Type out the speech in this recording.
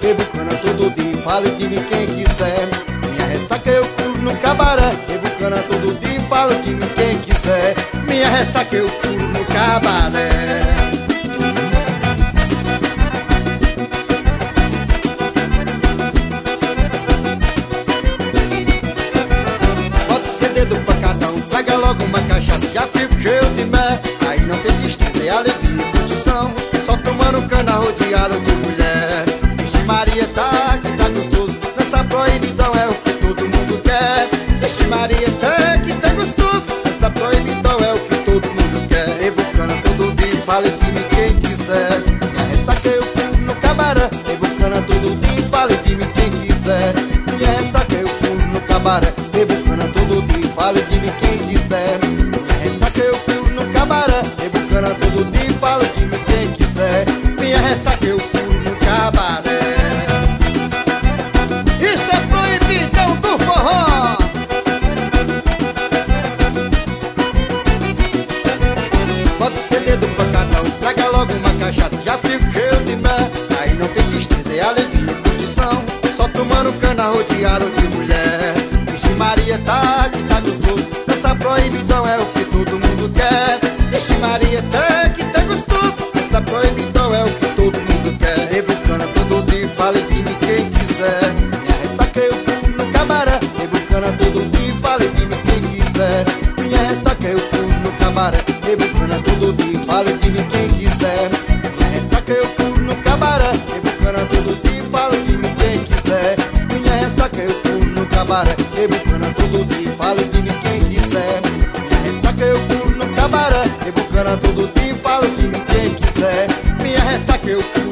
rebucana todo dia, fale de mim quem quiser. Minha ressaca eu pulo no cabaré, rebucana todo dia, fale de mim quem quiser. Minha ressaca eu pulo no cabaré. Traga logo uma cachaça, já fico cheio de mé. Aí não tem tristeza, é alegria e curtição, só tomando cana rodeado de mulher. Vixe Maria, tá que tá gostoso, nessa proibidão é o que todo mundo quer. Vixe Maria, tá que tá gostoso, nessa proibidão é o que todo mundo quer. Rebucana todo dia, fale de mim quem quiser. Minha ressaca eu pulo no cabaré, rebucana todo dia, fale de mim quem quiser. Minha ressaca eu pulo no cabaré, rebucana todo dia, fale de mim quem quiser. Minha ressaca eu pulo no cabaré, rebucana todo dia, fale de mim quem quiser. Minha ressaca eu pulo no cabaré. Isso é proibidão do forró. Bota o CD do pancadão, traga logo uma cachaça, já fico cheio de mé. Aí não tem tristeza, é alegria e curtição, só tomando cana rodeado de mulher. Vixe Maria, tá que tá gostoso, essa proibidão é o que todo mundo quer. Vixe Maria, tá que tá gostoso, essa proibidão é o que todo mundo quer. Rebucana todo dia, fale de mim quem quiser. Minha ressaca eu pulo no cabaré, rebucana todo dia, fale de mim quem quiser. Minha ressaca eu pulo no cabaré, rebucana todo dia, fale de mim quem quiser. Minha ressaca eu pulo no cabaré, rebucana todo dia, fale de mim quem quiser. Minha ressaca eu pulo no cabaré, rebucana todo dia, fale de mim quem quiser. Minha ressaca eu pulo no cabaré, rebucana todo dia, fale de mim quem quiser. Minha ressaca eu pulo